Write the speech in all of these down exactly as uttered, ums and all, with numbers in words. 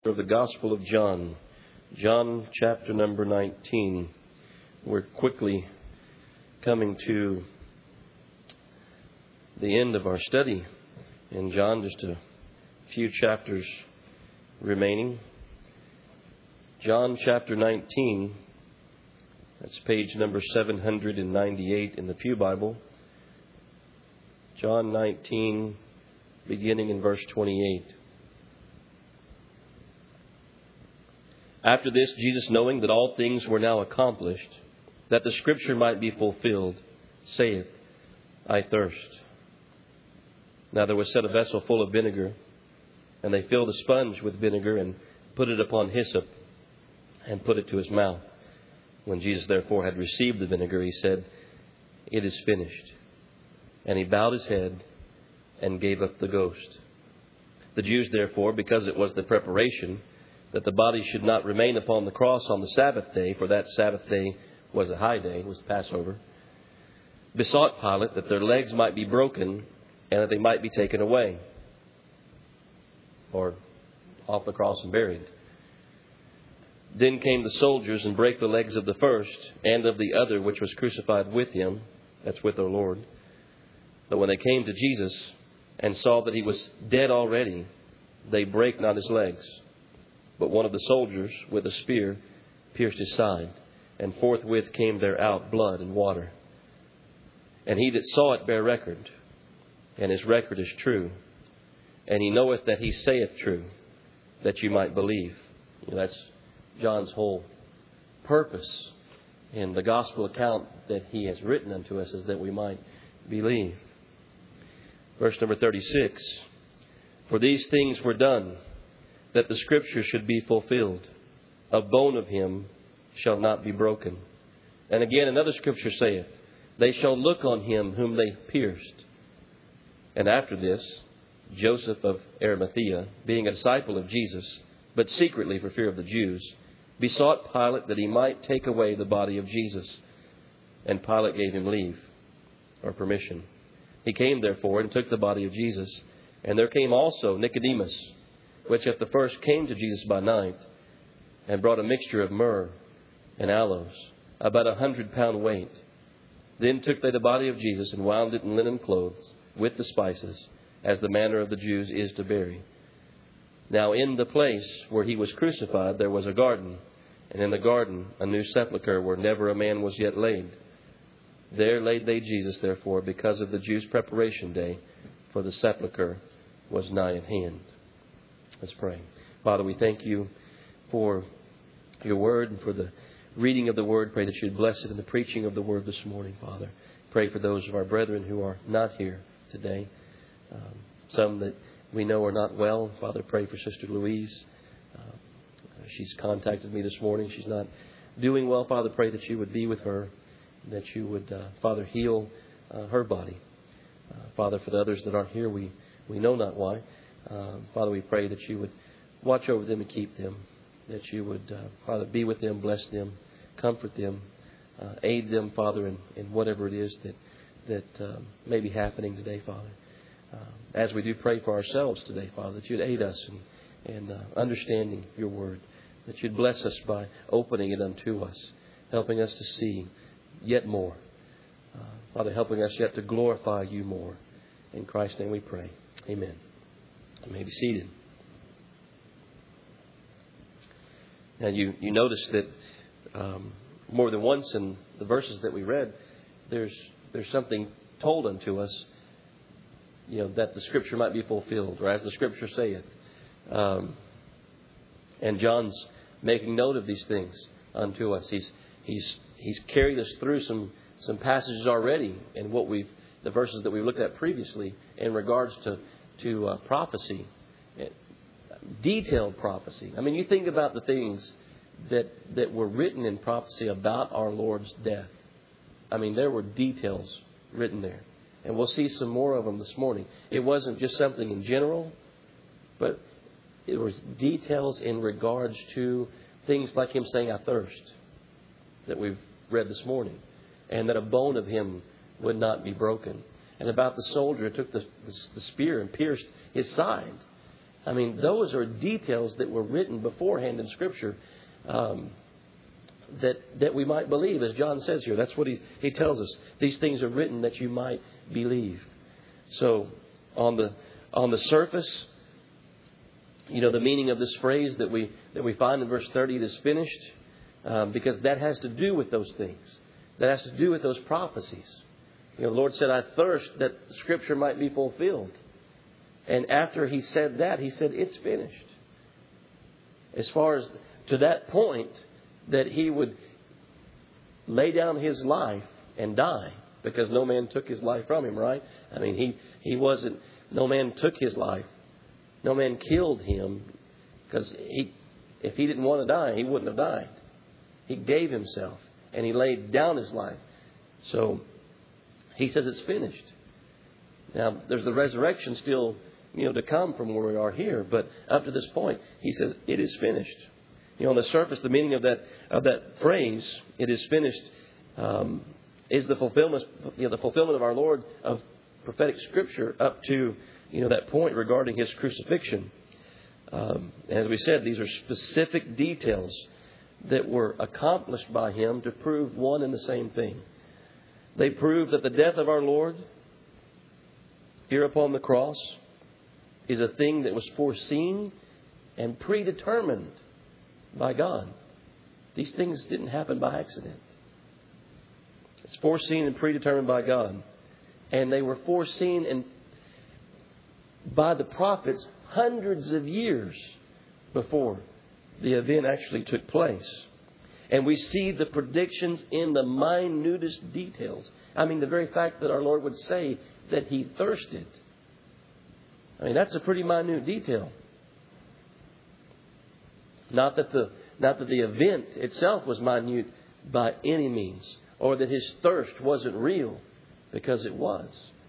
Of the Gospel of John, John chapter number nineteen. We're quickly coming to the end of our study in John, just a few chapters remaining. John chapter nineteen, that's page number seven hundred ninety-eight in the Pew Bible. John nineteen, beginning in verse twenty-eight. After this, Jesus, knowing that all things were now accomplished, that the Scripture might be fulfilled, saith, I thirst. Now there was set a vessel full of vinegar, and they filled a sponge with vinegar, and put it upon hyssop, and put it to his mouth. When Jesus therefore had received the vinegar, he said, It is finished. And he bowed his head, and gave up the ghost. The Jews therefore, because it was the preparation, that the body should not remain upon the cross on the Sabbath day, for that Sabbath day was a high day, was Passover, besought Pilate that their legs might be broken and that they might be taken away, or off the cross and buried. Then came the soldiers and brake the legs of the first and of the other which was crucified with him, that's with our Lord. But when they came to Jesus and saw that he was dead already, they brake not his legs. But one of the soldiers with a spear pierced his side, and forthwith came there out blood and water. And he that saw it bare record, and his record is true. And he knoweth that he saith true, that you might believe. You know, that's John's whole purpose in the gospel account that he has written unto us, is that we might believe. Verse number thirty-six. For these things were done, that the Scripture should be fulfilled. A bone of him shall not be broken. And again another Scripture saith, They shall look on him whom they pierced. And after this, Joseph of Arimathea, being a disciple of Jesus, but secretly for fear of the Jews, besought Pilate that he might take away the body of Jesus. And Pilate gave him leave, or permission. He came therefore and took the body of Jesus. And there came also Nicodemus, which at the first came to Jesus by night, and brought a mixture of myrrh and aloes, about a hundred pound weight. Then took they the body of Jesus, and wound it in linen clothes, with the spices, as the manner of the Jews is to bury. Now in the place where he was crucified there was a garden, and in the garden a new sepulchre, where never a man was yet laid. There laid they Jesus, therefore, because of the Jews' preparation day, for the sepulchre was nigh at hand. Let's pray. Father, we thank you for your word and for the reading of the word. Pray that you'd bless it in the preaching of the word this morning, Father. Pray for those of our brethren who are not here today. Um, some that we know are not well. Father, pray for Sister Louise. Uh, she's contacted me this morning. She's not doing well. Father, pray that you would be with her, that you would, uh, Father, heal uh, her body. Uh, Father, for the others that aren't here, we, we know not why. Uh, Father, we pray that you would watch over them and keep them, that you would, uh, Father, be with them, bless them, comfort them, uh, aid them, Father, in, in whatever it is that that um, may be happening today, Father. Uh, as we do pray for ourselves today, Father, that you'd aid us in, in uh, understanding your word, that you'd bless us by opening it unto us, helping us to see yet more. Uh, Father, helping us yet to glorify you more. In Christ's name we pray. Amen. You may be seated. Now you, you notice that um, more than once in the verses that we read, there's there's something told unto us, you know, that the Scripture might be fulfilled, or as the Scripture saith. Um, and John's making note of these things unto us. He's he's he's carried us through some some passages already, in what we've the verses that we looked at previously in regards to. to uh, prophecy, detailed prophecy. I mean, you think about the things that that were written in prophecy about our Lord's death. I mean, there were details written there. And we'll see some more of them this morning. It wasn't just something in general, but it was details in regards to things like him saying, I thirst, that we've read this morning. And that a bone of him would not be broken. And about the soldier who took the, the, the spear and pierced his side. I mean, those are details that were written beforehand in Scripture um, that that we might believe, as John says here. That's what he, he tells us. These things are written that you might believe. So on the on the surface, you know, the meaning of this phrase that we that we find in verse thirty, it is finished, um, because that has to do with those things. That has to do with those prophecies. You know, the Lord said, I thirst that Scripture might be fulfilled. And after He said that, He said, it's finished. As far as to that point that He would lay down His life and die, because no man took His life from Him, right? I mean, He, he wasn't, no man took His life. No man killed Him, because he, if He didn't want to die, He wouldn't have died. He gave Himself and He laid down His life. So He says it's finished. Now, there's the resurrection still, you know, to come from where we are here. But up to this point, He says it is finished. You know, on the surface, the meaning of that of that phrase, "it is finished," um, is the fulfillment, you know, the fulfillment of our Lord of prophetic Scripture up to, you know, that point regarding His crucifixion. Um, as we said, these are specific details that were accomplished by Him to prove one and the same thing. They prove that the death of our Lord here upon the cross is a thing that was foreseen and predetermined by God. These things didn't happen by accident. It's foreseen and predetermined by God. And they were foreseen and by the prophets hundreds of years before the event actually took place. And we see the predictions in the minutest details. I mean, the very fact that our Lord would say that He thirsted. I mean, that's a pretty minute detail. Not that the not that the event itself was minute by any means, or that His thirst wasn't real, because it was.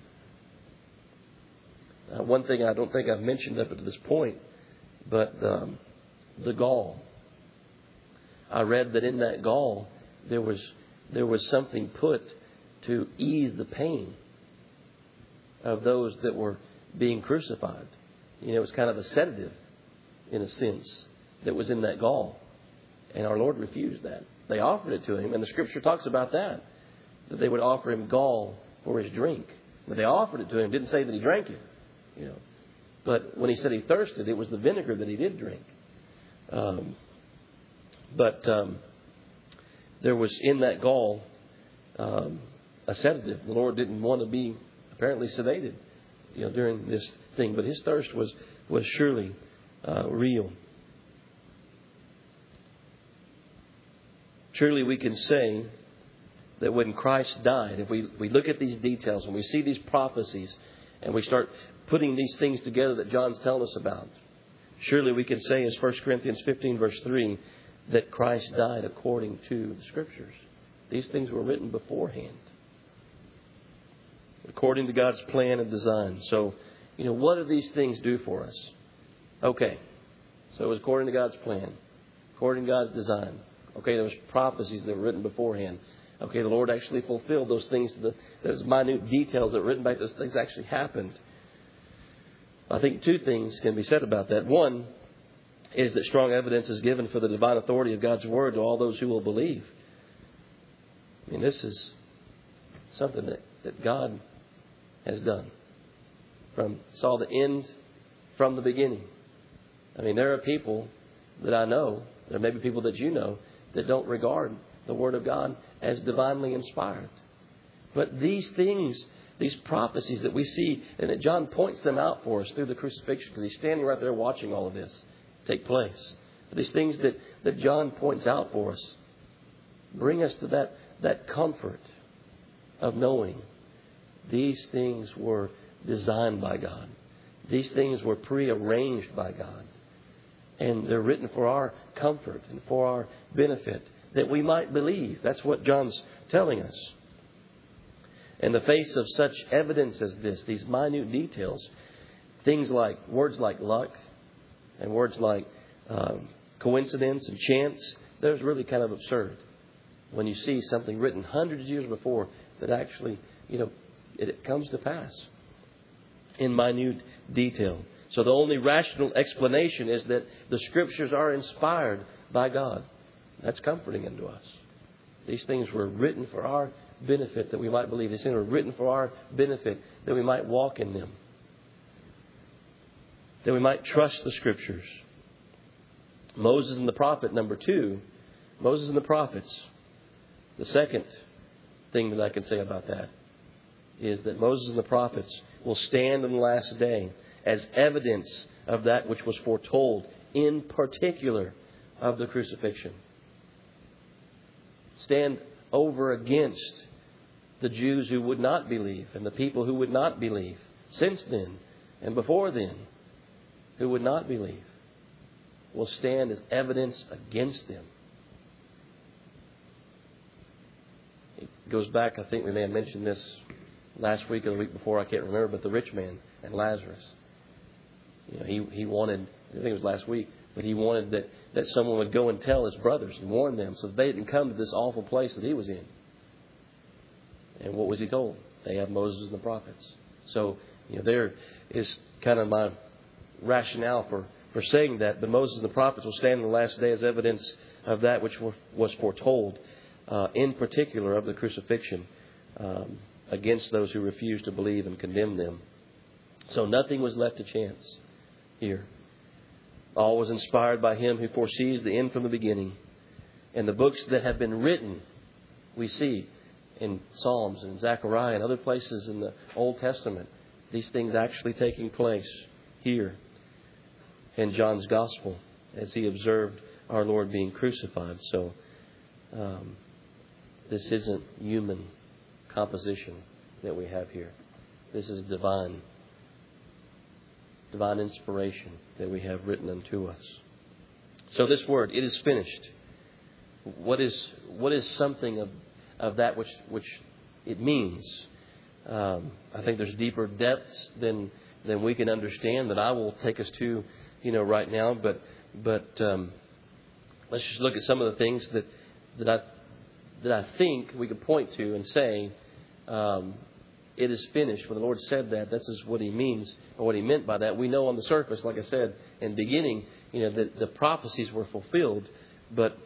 Uh, one thing I don't think I've mentioned up to this point, but um, the gall. I read that in that gall there was there was something put to ease the pain of those that were being crucified. You know, it was kind of a sedative, in a sense, that was in that gall. And our Lord refused that. They offered it to Him, and the Scripture talks about that, that they would offer Him gall for His drink. But they offered it to Him, didn't say that He drank it. You know, but when He said He thirsted, it was the vinegar that He did drink. Um, but um, there was in that gall um, a sedative. The Lord didn't want to be apparently sedated, you know, during this thing. But His thirst was was surely uh, real. Surely we can say that when Christ died, if we, we look at these details and we see these prophecies and we start putting these things together that John's telling us about, surely we can say, as First Corinthians fifteen verse three, that Christ died according to the Scriptures. These things were written beforehand, according to God's plan and design. So, you know, what do these things do for us? Okay, so it was according to God's plan, according to God's design. Okay, there was prophecies that were written beforehand. Okay, the Lord actually fulfilled those things. The, those minute details that were written back, those things actually happened. I think two things can be said about that. One is that strong evidence is given for the divine authority of God's Word to all those who will believe. I mean, this is something that, that God has done. From saw the end from the beginning. I mean, there are people that I know, there may be people that you know, that don't regard the Word of God as divinely inspired. But these things, these prophecies that we see, and that John points them out for us through the crucifixion, because he's standing right there watching all of this take place. But these things that, that John points out for us bring us to that, that comfort of knowing these things were designed by God. These things were prearranged by God. And they're written for our comfort and for our benefit, that we might believe. That's what John's telling us. In the face of such evidence as this, these minute details, things like, words like luck and words like um, coincidence and chance, those really kind of absurd. When you see something written hundreds of years before that actually, you know, it, it comes to pass in minute detail. So the only rational explanation is that the Scriptures are inspired by God. That's comforting unto us. These things were written for our benefit, that we might believe. These things were written for our benefit, that we might walk in them, that we might trust the Scriptures. Moses and the prophet, number two. Moses and the prophets. The second thing that I can say about that is that Moses and the prophets will stand on the last day as evidence of that which was foretold, in particular of the crucifixion. Stand over against the Jews who would not believe and the people who would not believe since then and before then who would not believe. Will stand as evidence against them. It goes back, I think we may have mentioned this last week or the week before, I can't remember, but the rich man and Lazarus. You know, he, he wanted, I think it was last week, but he wanted that, that someone would go and tell his brothers and warn them so that they didn't come to this awful place that he was in. And what was he told? They have Moses and the prophets. So, you know, there is kind of my rationale for For saying that, but Moses and the prophets will stand in the last day as evidence of that which was foretold, uh, in particular of the crucifixion, um, against those who refused to believe and condemn them. So nothing was left to chance here. All was inspired by Him who foresees the end from the beginning. And the books that have been written, we see in Psalms and Zechariah and other places in the Old Testament, these things actually taking place here in John's Gospel as he observed our Lord being crucified. So um, this isn't human composition that we have here. This is divine, divine inspiration that we have written unto us. So this word, it is finished. What is what is something of of that which which it means? Um, I think there's deeper depths than than we can understand that I will take us to, you know, right now. But but um, let's just look at some of the things that that I that I think we could point to and say, um, it is finished. When the Lord said that, this is what He means, or what He meant by that. We know on the surface, like I said in the beginning, you know, that the prophecies were fulfilled, but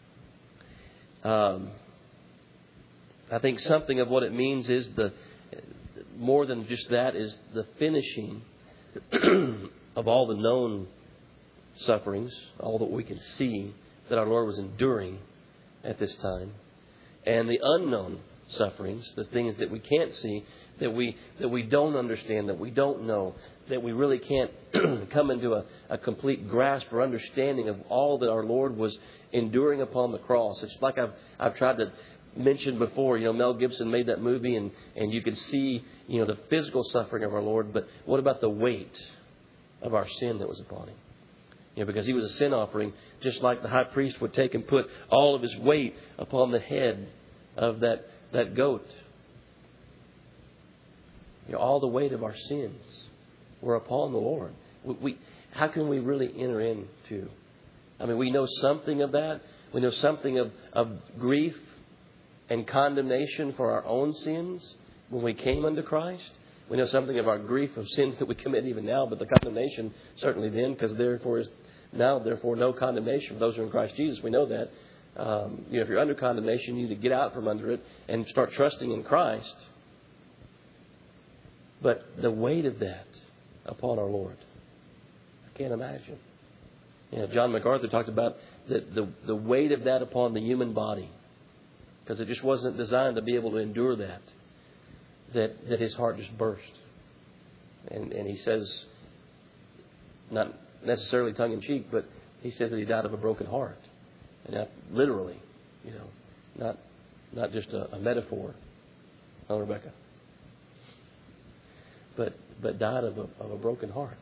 um, I think something of what it means is the more than just that is the finishing of all the known sufferings, all that we can see that our Lord was enduring at this time, and the unknown sufferings, the things that we can't see, that we that we don't understand, that we don't know, that we really can't come into a, a complete grasp or understanding of all that our Lord was enduring upon the cross. It's like I've I've tried to mention before, you know, Mel Gibson made that movie, and, and you could see, you know, the physical suffering of our Lord, but what about the weight of our sin that was upon Him? You know, because He was a sin offering, just like the high priest would take and put all of his weight upon the head of that, that goat. You know, all the weight of our sins were upon the Lord. We, we how can we really enter into? I mean, we know something of that. We know something of, of grief and condemnation for our own sins when we came unto Christ. We know something of our grief of sins that we commit even now, but the condemnation certainly then, because therefore is now therefore no condemnation for those who are in Christ Jesus. We know that. Um, you know, if you're under condemnation, you need to get out from under it and start trusting in Christ. But the weight of that upon our Lord, I can't imagine. You know, John MacArthur talked about the, the, the weight of that upon the human body, because it just wasn't designed to be able to endure that, that, that his heart just burst. And, and he says, not necessarily tongue-in-cheek, but he says that he died of a broken heart. And that literally, you know, not not just a, a metaphor, huh, Rebecca? But but died of a, of a broken heart.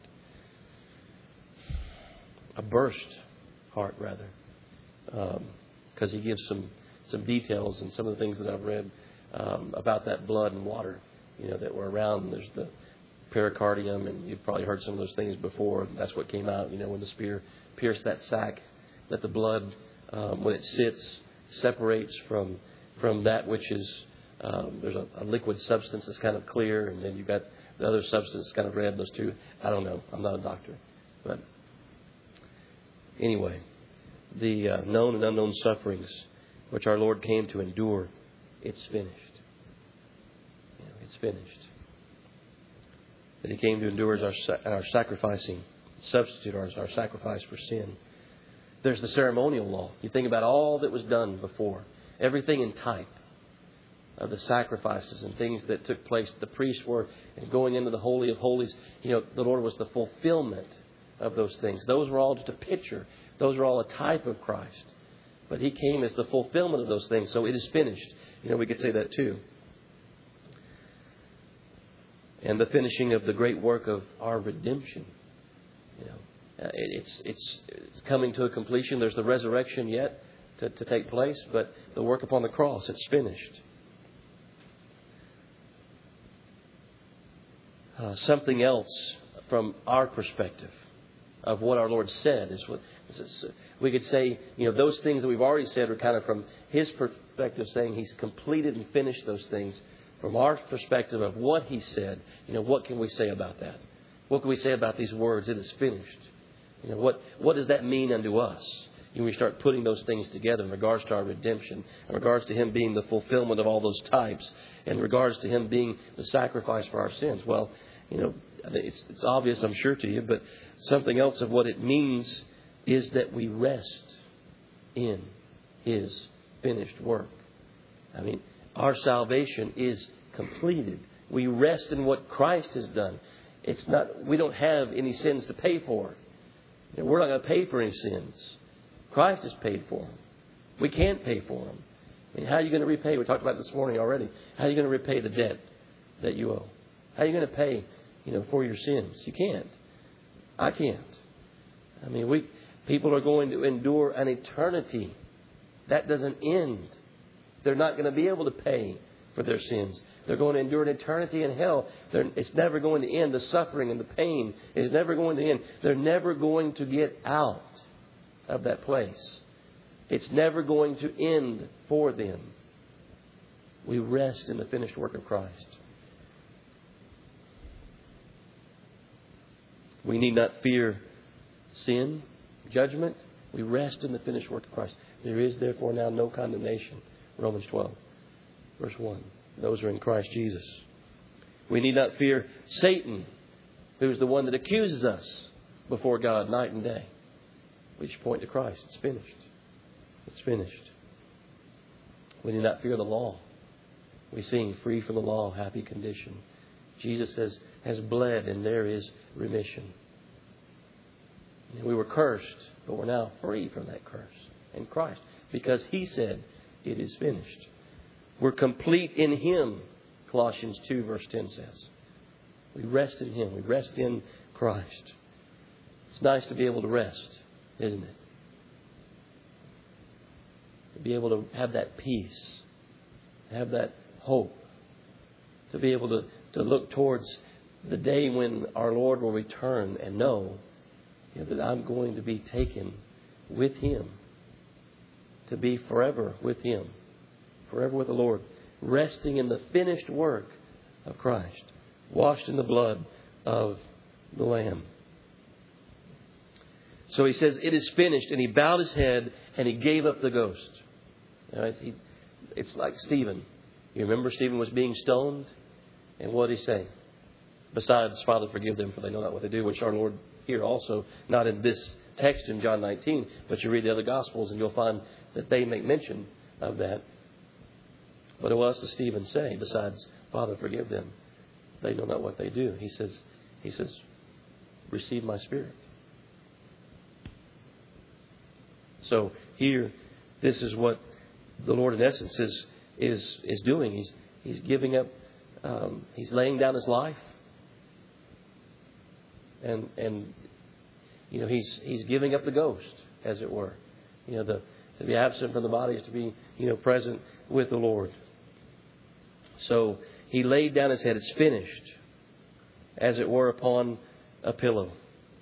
A burst heart, rather. Because um, he gives some, some details and some of the things that I've read um, about that blood and water, you know, that were around. There's the pericardium, and you've probably heard some of those things before. That's what came out, you know, when the spear pierced that sac, that the blood, um, when it sits, separates from from that which is, um, there's a, a liquid substance that's kind of clear, and then you've got the other substance is kind of red. Those two, I don't know. I'm not a doctor. But anyway, the uh, known and unknown sufferings which our Lord came to endure, it's finished. You know, it's finished. That He came to endure as our, our sacrificing substitute, our, our sacrifice for sin. There's the ceremonial law. You think about all that was done before. Everything in type of the sacrifices and things that took place. The priests were going into the Holy of Holies. You know, the Lord was the fulfillment of those things. Those were all just a picture. Those are all a type of Christ. But He came as the fulfillment of those things. So it is finished. You know, we could say that too. And the finishing of the great work of our redemption. You know, uh, it, it's, it's it's coming to a completion. There's the resurrection yet to, to take place, but the work upon the cross, it's finished. Uh, something else from our perspective of what our Lord said is what is, we could say. You know, those things that we've already said are kind of from His perspective, saying He's completed and finished those things. From our perspective of what He said, you know, what can we say about that? What can we say about these words? It is finished. You know, what what does that mean unto us? And we start putting those things together in regards to our redemption, in regards to Him being the fulfillment of all those types, in regards to Him being the sacrifice for our sins. Well, you know, it's, it's obvious, I'm sure, to you, but something else of what it means is that we rest in His finished work. I mean, our salvation is completed. We rest in what Christ has done. It's not. We don't have any sins to pay for. You know, we're not going to pay for any sins. Christ has paid for them. We can't pay for them. I mean, how are you going to repay? We talked about this morning already. How are you going to repay the debt that you owe? How are you going to pay, you know, for your sins? You can't. I can't. I mean, we people are going to endure an eternity. That doesn't end. They're not going to be able to pay for their sins. They're going to endure an eternity in hell. They're, it's never going to end. The suffering and the pain is never going to end. They're never going to get out of that place. It's never going to end for them. We rest in the finished work of Christ. We need not fear sin, judgment. We rest in the finished work of Christ. There is therefore now no condemnation. Romans twelve, verse one. Those are in Christ Jesus. We need not fear Satan, who's the one that accuses us before God night and day. We just point to Christ. It's finished. It's finished. We need not fear the law. We sing, free from the law, happy condition. Jesus has, has bled and there is remission. We were cursed, but we're now free from that curse in Christ. Because He said, it is finished. We're complete in Him, Colossians two verse ten says. We rest in Him. We rest in Christ. It's nice to be able to rest, isn't it? To be able to have that peace, have that hope, to be able to, to look towards the day when our Lord will return and know, you know, that I'm going to be taken with Him, to be forever with Him, forever with the Lord, resting in the finished work of Christ, washed in the blood of the Lamb. So He says, it is finished, and He bowed His head and He gave up the ghost. You know, it's, he, it's like Stephen. You remember Stephen was being stoned? And what did he say? Besides, Father, forgive them, for they know not what they do, which our Lord here also, not in this text in John nineteen, but you read the other Gospels and you'll find that they make mention of that. But what else does Stephen say besides, Father, forgive them? They know not what they do. He says, he says, receive my spirit. So here, this is what the Lord in essence is is, is doing. He's he's giving up, um, he's laying down His life. And and you know, he's he's giving up the ghost, as it were. You know, the to be absent from the body is to be, you know, present with the Lord. So He laid down His head. It's finished, as it were, upon a pillow.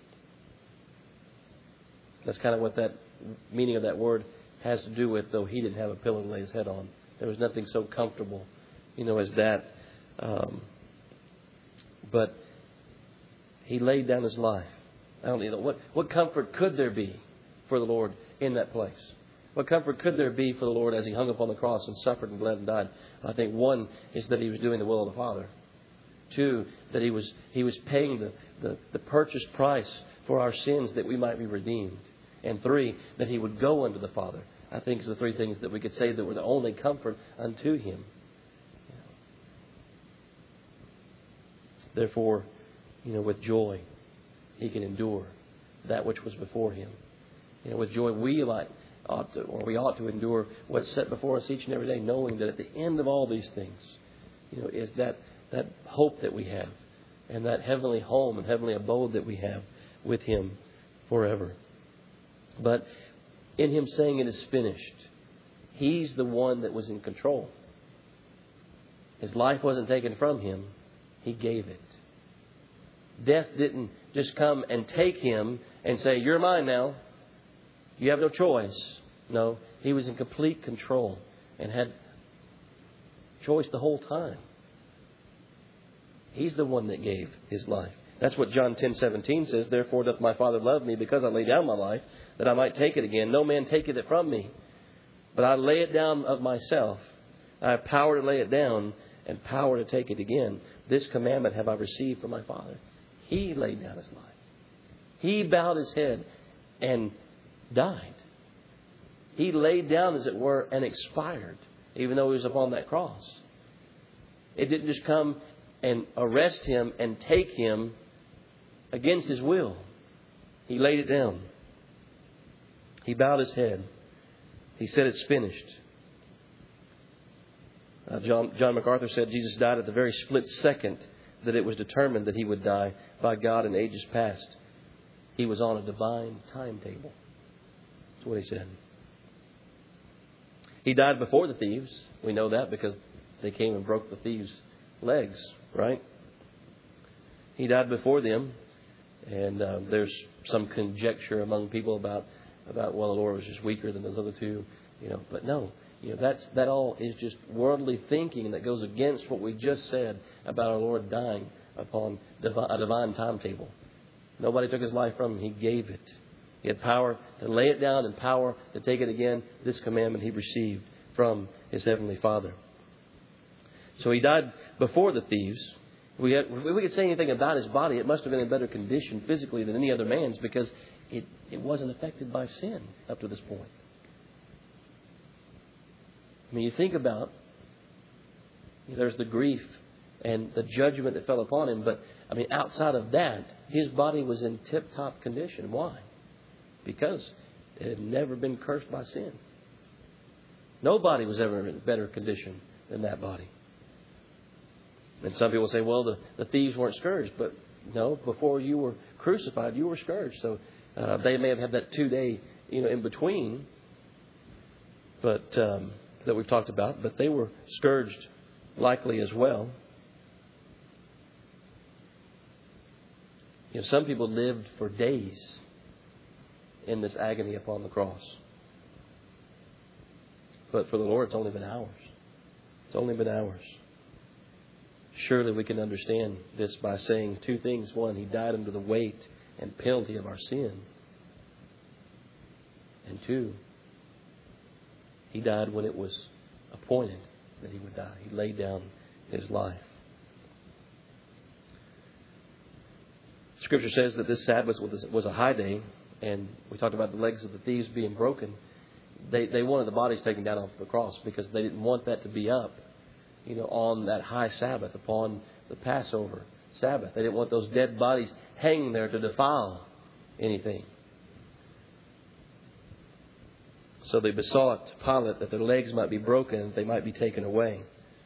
That's kind of what that meaning of that word has to do with, though He didn't have a pillow to lay His head on. There was nothing so comfortable, you know, as that. Um, But He laid down His life. I don't know what, what comfort could there be for the Lord in that place? What comfort could there be for the Lord as He hung upon the cross and suffered and bled and died? I think one is that He was doing the will of the Father. Two, that He was He was paying the, the, the purchase price for our sins that we might be redeemed. And three, that He would go unto the Father. I think is the three things that we could say that were the only comfort unto Him. Therefore, you know, with joy, He can endure that which was before Him. You know, with joy, we might ought to, or we ought to endure what's set before us each and every day, knowing that at the end of all these things, you know, is that that hope that we have, and that heavenly home and heavenly abode that we have with Him forever. But in Him saying it is finished, He's the one that was in control. His life wasn't taken from Him. He gave it. Death didn't just come and take Him and say, you're mine now. You have no choice. No, He was in complete control and had choice the whole time. He's the one that gave His life. That's what John ten seventeen says. Therefore doth my Father love me, because I lay down my life, that I might take it again. No man taketh it from me, but I lay it down of myself. I have power to lay it down and power to take it again. This commandment have I received from my Father. He laid down His life. He bowed His head and died. He laid down, as it were, and expired, even though He was upon that cross. It didn't just come and arrest Him and take Him against His will. He laid it down. He bowed His head. He said, it's finished. Uh, John, John MacArthur said Jesus died at the very split second that it was determined that He would die by God in ages past. He was on a divine timetable. That's what he said. He died before the thieves. We know that because they came and broke the thieves' legs, right? He died before them. And uh, there's some conjecture among people about, about, well, the Lord was just weaker than those other two. You know, but no. You know, that's that all is just worldly thinking that goes against what we just said about our Lord dying upon a divine timetable. Nobody took His life from Him. He gave it. He had power to lay it down and power to take it again. This commandment He received from His Heavenly Father. So He died before the thieves. We had, if we could say anything about His body, it must have been in better condition physically than any other man's, because it, it wasn't affected by sin up to this point. I mean, you think about, there's the grief and the judgment that fell upon Him. But, I mean, outside of that, His body was in tip-top condition. Why? Because it had never been cursed by sin. Nobody was ever in better condition than that body. And some people say, well, the, the thieves weren't scourged. But no, before you were crucified, you were scourged. So uh, they may have had that two-day, you know, in between. But... Um, that we've talked about, but they were scourged likely as well. You know, some people lived for days in this agony upon the cross. But for the Lord, it's only been hours. It's only been hours. Surely we can understand this by saying two things. One, He died under the weight and penalty of our sin. And two, He died when it was appointed that He would die. He laid down His life. Scripture says that this Sabbath was a high day, and we talked about the legs of the thieves being broken. They they wanted the bodies taken down off the cross because they didn't want that to be up, you know, on that high Sabbath, upon the Passover Sabbath. They didn't want those dead bodies hanging there to defile anything. So they besought Pilate that their legs might be broken and they might be taken away.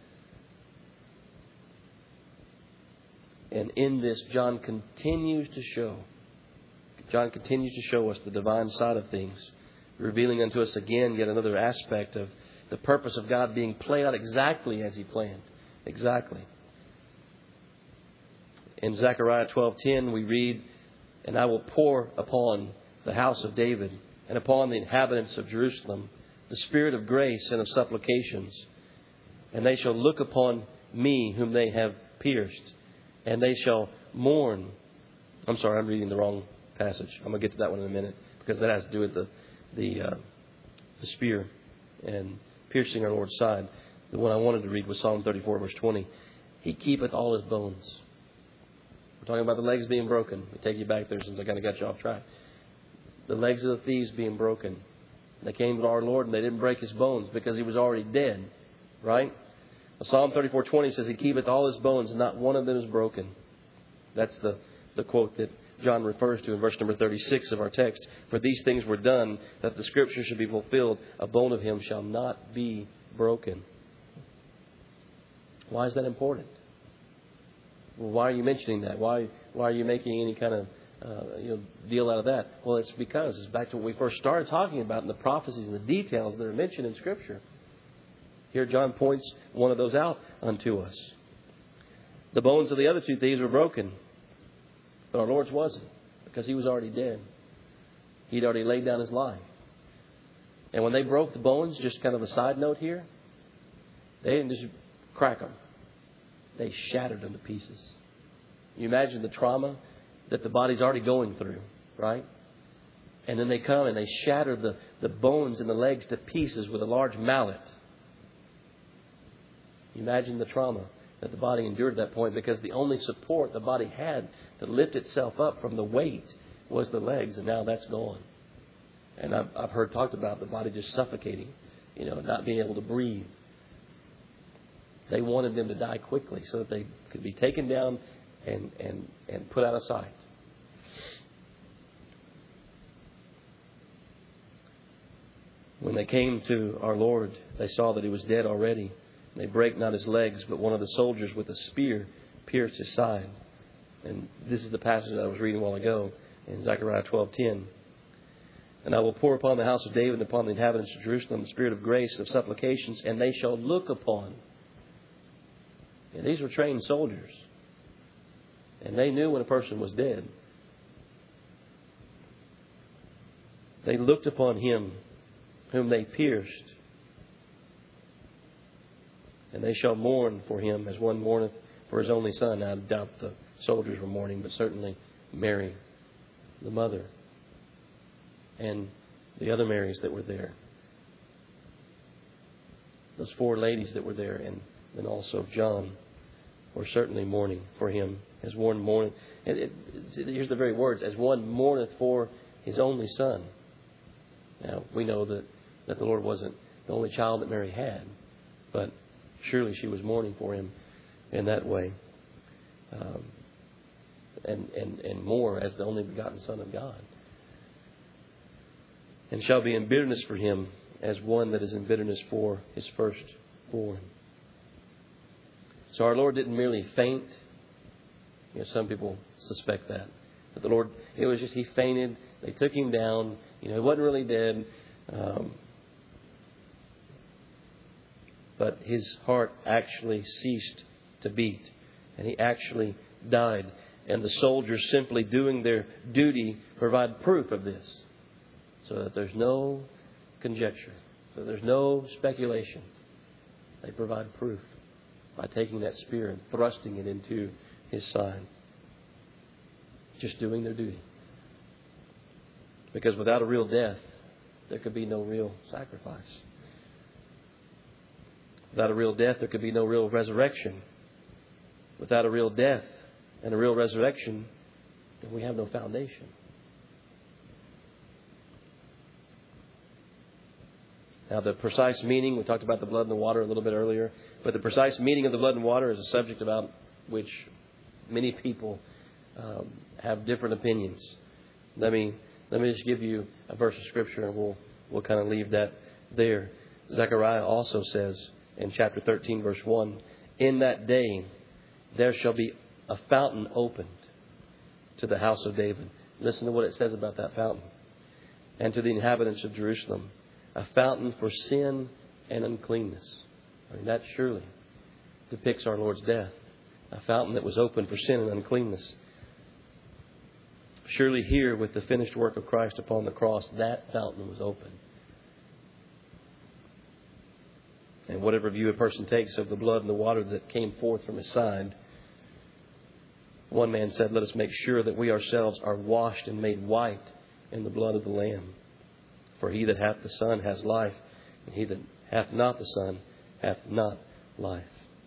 And in this, John continues to show, John continues to show us the divine side of things, revealing unto us again yet another aspect of the purpose of God being played out exactly as He planned. Exactly. In Zechariah twelve ten we read, and I will pour upon the house of David and upon the inhabitants of Jerusalem the spirit of grace and of supplications. And they shall look upon me whom they have pierced, And they shall mourn. I'm sorry, I'm reading the wrong passage. I'm going to get to that one in a minute, because that has to do with the the, uh, the spear and piercing our Lord's side. The one I wanted to read was Psalm thirty-four, verse twenty. He keepeth all his bones. We're talking about the legs being broken. We take you back there since I kind of got you off track. The legs of the thieves being broken. They came to our Lord and they didn't break his bones because he was already dead. Right? Psalm thirty-four twenty says, He keepeth all his bones, and not one of them is broken. That's the, the quote that John refers to in verse number thirty-six of our text. For these things were done, that the Scripture should be fulfilled. A bone of him shall not be broken. Why is that important? Well, why are you mentioning that? Why why are you making any kind of uh, you know deal out of that? Well, it's because it's back to what we first started talking about in the prophecies and the details that are mentioned in Scripture. Here John points one of those out unto us. The bones of the other two thieves were broken, but our Lord's wasn't, because he was already dead. He'd already laid down his life. And when they broke the bones, just kind of a side note here, they didn't just crack them. They shattered them to pieces. You imagine the trauma that the body's already going through, right? And then they come and they shatter the, the bones in the legs to pieces with a large mallet. You imagine the trauma that the body endured at that point, because the only support the body had to lift itself up from the weight was the legs, and now that's gone. And I've, I've heard talked about the body just suffocating, you know, not being able to breathe. They wanted them to die quickly so that they could be taken down and, and, and put out of sight. When they came to our Lord, they saw that he was dead already. They brake not his legs, but one of the soldiers with a spear pierced his side. And this is the passage that I was reading a while ago in Zechariah twelve ten. And I will pour upon the house of David and upon the inhabitants of Jerusalem the spirit of grace and of supplications, and they shall look upon. And these were trained soldiers. And they knew when a person was dead. They looked upon him whom they pierced. And they shall mourn for him as one mourneth for his only son. Now, I doubt the soldiers were mourning, but certainly Mary, the mother, and the other Marys that were there. Those four ladies that were there, and then also John, were certainly mourning for him as one mourneth. And it, it, here's the very words: as one mourneth for his only son. Now, we know that, that the Lord wasn't the only child that Mary had, but surely she was mourning for him in that way. Um, and, and, and more as the only begotten Son of God. And shall be in bitterness for him as one that is in bitterness for his firstborn. So our Lord didn't merely faint. You know, some people suspect that. But the Lord, it was just he fainted. They took him down. You know, he wasn't really dead. Um, but his heart actually ceased to beat. And he actually died. And the soldiers, simply doing their duty, provide proof of this. So that there's no conjecture. So there's no speculation. They provide proof by taking that spear and thrusting it into his side. Just doing their duty. Because without a real death, there could be no real sacrifice. Without a real death, there could be no real resurrection. Without a real death and a real resurrection, then we have no foundation. Now, the precise meaning, we talked about the blood and the water a little bit earlier, but the precise meaning of the blood and water is a subject about which many people um, have different opinions. Let me let me just give you a verse of Scripture, and we'll we'll kind of leave that there. Zechariah also says in chapter thirteen, verse one, in that day there shall be a fountain opened to the house of David. Listen to what it says about that fountain. And to the inhabitants of Jerusalem, a fountain for sin and uncleanness. I mean, that surely depicts our Lord's death. A fountain that was open for sin and uncleanness. Surely here, with the finished work of Christ upon the cross, that fountain was open. And whatever view a person takes of the blood and the water that came forth from his side, One man said, let us make sure that we ourselves are washed and made white in the blood of the Lamb. For he that hath the Son has life, and he that hath not the Son hath not life.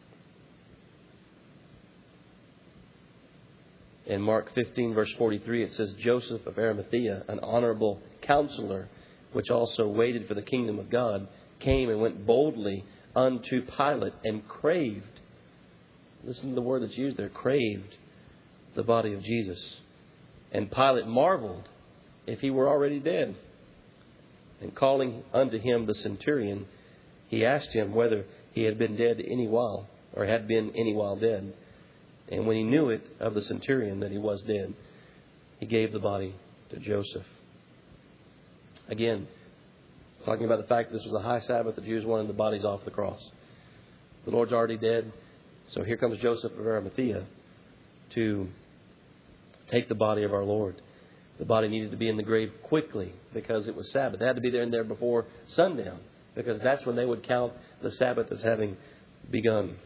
In Mark fifteen, verse forty-three, it says, Joseph of Arimathea, an honorable counselor, which also waited for the kingdom of God, came and went boldly unto Pilate and craved, listen to the word that's used there, craved the body of Jesus. And Pilate marveled if he were already dead. And calling unto him the centurion, he asked him whether he had been dead any while, or had been any while dead. And when he knew it of the centurion that he was dead, he gave the body to Joseph. Again, talking about the fact that this was a high Sabbath, the Jews wanted the bodies off the cross. The Lord's already dead. So here comes Joseph of Arimathea to take the body of our Lord. The body needed to be in the grave quickly because it was Sabbath. It had to be there in there before sundown, because that's when they would count the Sabbath as having begun.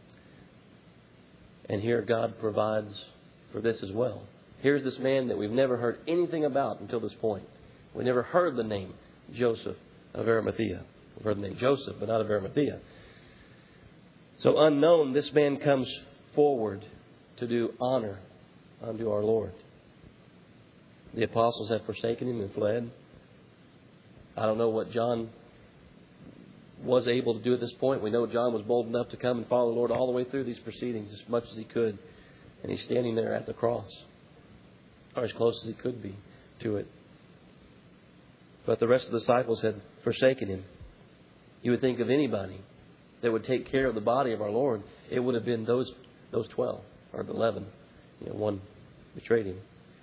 And here God provides for this as well. Here's this man that we've never heard anything about until this point. We never heard the name Joseph of Arimathea. We've heard the name Joseph, but not of Arimathea. So unknown, this man comes forward to do honor unto our Lord. The apostles had forsaken him and fled. I don't know what John was able to do at this point. We know John was bold enough to come and follow the Lord all the way through these proceedings as much as he could. And he's standing there at the cross, or as close as he could be to it. But the rest of the disciples had forsaken him. You would think of anybody that would take care of the body of our Lord, it would have been those those twelve or the eleven. You know, one betrayed him.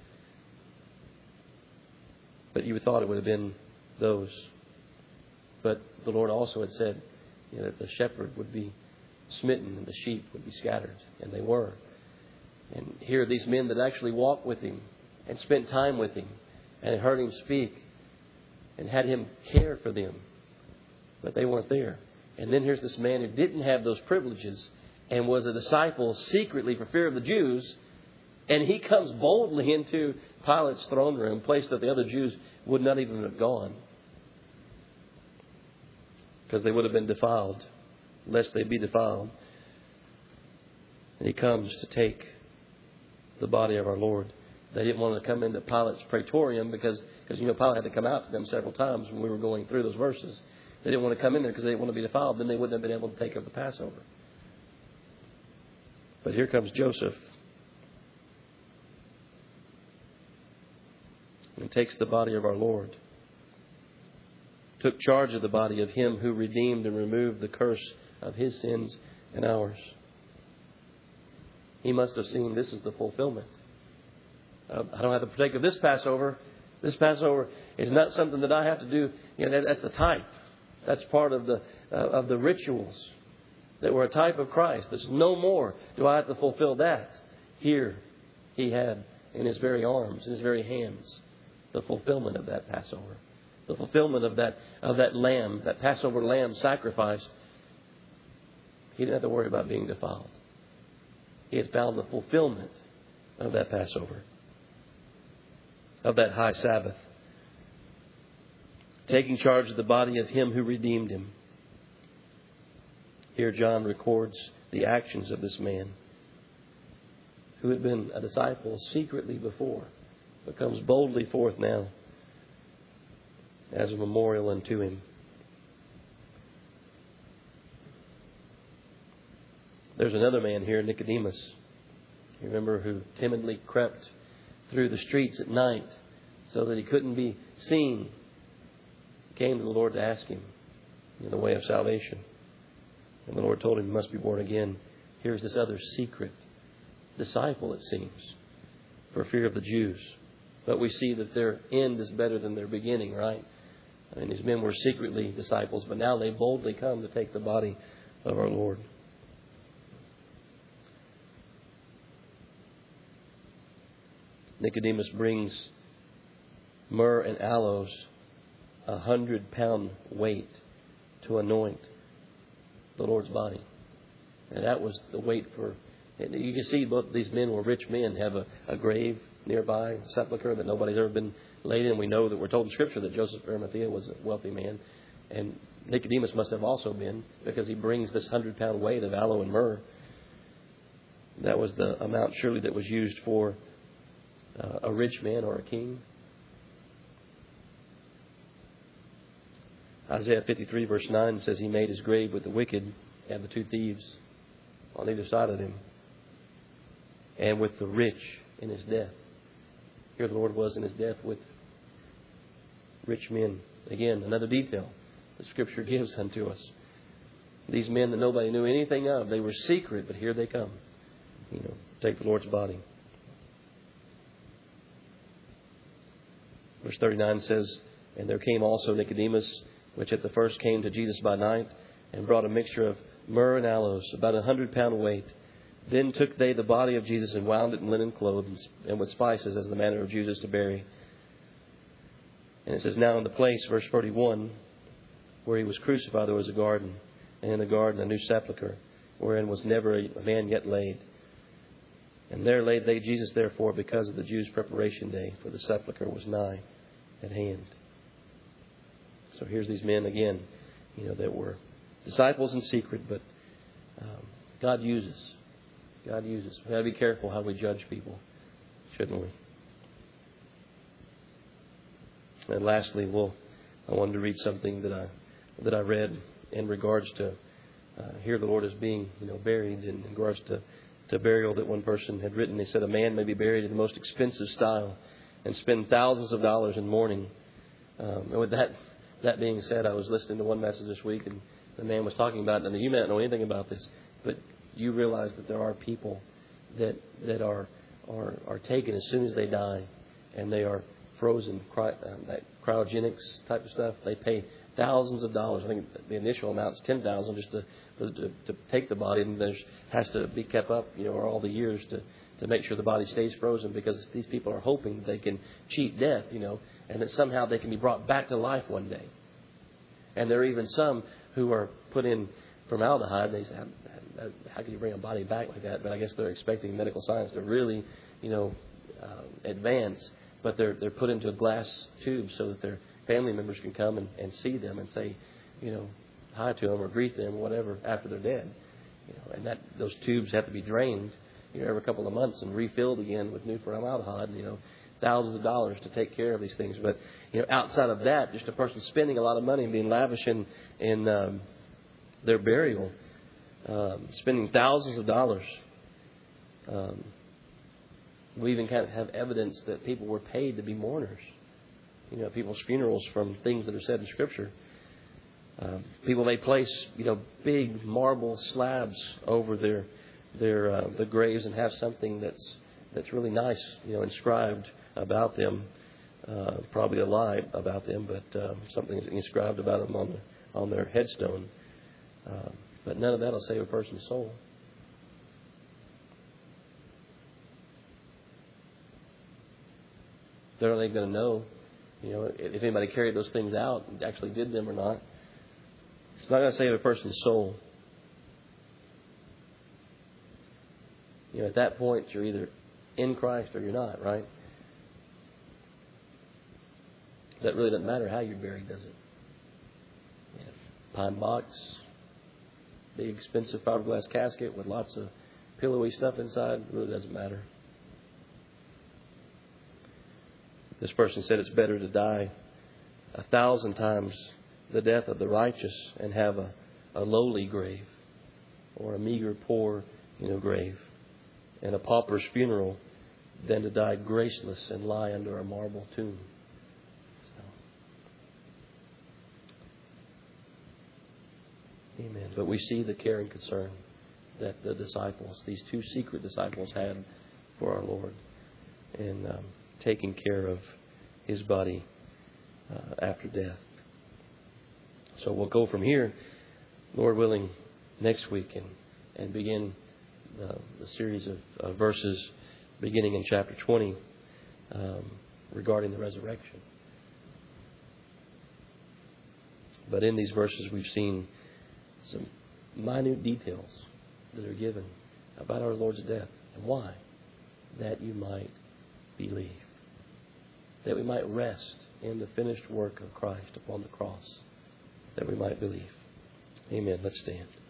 But you would thought it would have been those. But the Lord also had said, you know, that the shepherd would be smitten and the sheep would be scattered. And they were. And here are these men that actually walked with him and spent time with him and heard him speak and had him care for them. But they weren't there. And then here's this man who didn't have those privileges and was a disciple secretly for fear of the Jews. And he comes boldly into Pilate's throne room, place that the other Jews would not even have gone, because they would have been defiled, lest they be defiled. And he comes to take the body of our Lord. They didn't want to come into Pilate's praetorium because, because you know, Pilate had to come out to them several times when we were going through those verses. They didn't want to come in there because they didn't want to be defiled. Then they wouldn't have been able to take up the Passover. But here comes Joseph. And takes the body of our Lord. Took charge of the body of him who redeemed and removed the curse of his sins and ours. He must have seen this is the fulfillment. Uh, I don't have to partake of this Passover. This Passover is not something that I have to do. You know, that, that's a type. That's part of the uh, of the rituals that were a type of Christ. There's no more do I have to fulfill that. Here he had in his very arms, in his very hands, the fulfillment of that Passover. The fulfillment of that of that lamb, that Passover lamb sacrifice. He didn't have to worry about being defiled. He had found the fulfillment of that Passover, of that high Sabbath. Taking charge of the body of him who redeemed him. Here John records the actions of this man who had been a disciple secretly before, but comes boldly forth now as a memorial unto him. There's another man here, Nicodemus. You remember, who timidly crept through the streets at night so that he couldn't be seen. Came to the Lord to ask him in the way of salvation. And the Lord told him he must be born again. Here's this other secret disciple, it seems, for fear of the Jews. But we see that their end is better than their beginning, right? I mean, these men were secretly disciples, but now they boldly come to take the body of our Lord. Nicodemus brings myrrh and aloes, a hundred pound weight, to anoint the Lord's body. And that was the weight for And you can see both these men were rich men, have a, a grave nearby, a sepulcher that nobody's ever been laid in. We know that we're told in Scripture that Joseph of Arimathea was a wealthy man. And Nicodemus must have also been, because he brings this hundred-pound weight of aloe and myrrh. That was the amount surely that was used for uh, a rich man or a king. Isaiah fifty-three verse nine says he made his grave with the wicked and the two thieves on either side of him, and with the rich in his death. Here the Lord was in his death with rich men. Again, another detail the Scripture gives unto us. These men that nobody knew anything of, they were secret, but here they come. You know, take the Lord's body. Verse thirty-nine says, and there came also Nicodemus, which at the first came to Jesus by night, and brought a mixture of myrrh and aloes, about a hundred pound weight. Then took they the body of Jesus and wound it in linen clothes, and with spices, as the manner of Jews is to bury. And it says, now in the place, verse forty-one, where he was crucified, there was a garden, and in the garden a new sepulchre, wherein was never a man yet laid. And there laid they Jesus, therefore, because of the Jews' preparation day, for the sepulchre was nigh at hand. So here's these men again, you know, that were disciples in secret, but um, God uses. God uses. We've got to be careful how we judge people, shouldn't we? And lastly, we'll, I wanted to read something that I that I read in regards to uh, here the Lord is being, you know, buried in, in regards to, to burial that one person had written. They said a man may be buried in the most expensive style and spend thousands of dollars in mourning. Um, and with that that being said, I was listening to one message this week, and the man was talking about, and you may not know anything about this, but you realize that there are people that that are are are taken as soon as they die, and they are frozen, cry, um, that cryogenics type of stuff. They pay thousands of dollars. I think the initial amount is ten thousand just to, to to take the body, and there has to be kept up, you know, all the years to to make sure the body stays frozen, because these people are hoping they can cheat death, you know, and that somehow they can be brought back to life one day. And there are even some who are put in formaldehyde. They say, how, how can you bring a body back like that? But I guess they're expecting medical science to really, you know, uh, advance. But they're they're put into a glass tube so that their family members can come and, and see them and say, you know, hi to them or greet them or whatever after they're dead. You know, and that those tubes have to be drained, you know, every couple of months and refilled again with new formaldehyde. You know, thousands of dollars to take care of these things. But you know, outside of that, just a person spending a lot of money and being lavish in in um, their burial, um, spending thousands of dollars. Um, we even kind of have evidence that people were paid to be mourners. You know, people's funerals from things that are said in Scripture. Um, people may place, you know, big marble slabs over their their uh, the graves and have something that's that's really nice, you know, inscribed about them. Uh, probably a lie about them, but um, something inscribed about them on the, on their headstone. Uh, but none of that will save a person's soul. They're not even going to know, you know, if anybody carried those things out and actually did them or not. It's not going to save a person's soul. You know, at that point, you're either in Christ or you're not, right? That really doesn't matter how you're buried, does it? You know, pine box, big expensive fiberglass casket with lots of pillowy stuff inside, it really doesn't matter. This person said it's better to die a thousand times the death of the righteous and have a, a lowly grave or a meager, poor, you know, grave and a pauper's funeral than to die graceless and lie under a marble tomb. So. Amen. But we see the care and concern that the disciples, these two secret disciples, had for our Lord in um, taking care of His body uh, after death. So we'll go from here, Lord willing, next week and, and begin the, the series of uh, verses beginning in chapter twenty um, regarding the resurrection. But in these verses we've seen some minute details that are given about our Lord's death. And why? That you might believe. That we might rest in the finished work of Christ upon the cross. That we might believe. Amen. Let's stand.